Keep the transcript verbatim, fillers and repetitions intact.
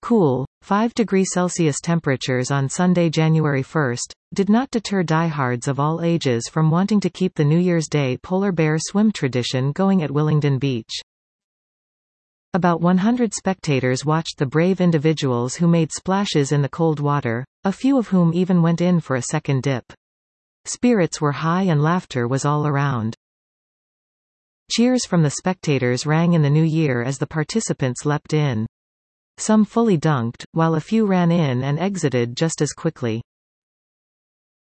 Cool, five degrees Celsius temperatures on Sunday, January first, did not deter diehards of all ages from wanting to keep the New Year's Day polar bear swim tradition going at Willingdon Beach. About one hundred spectators watched the brave individuals who made splashes in the cold water, a few of whom even went in for a second dip. Spirits were high and laughter was all around. Cheers from the spectators rang in the new year as the participants leapt in. Some fully dunked, while a few ran in and exited just as quickly.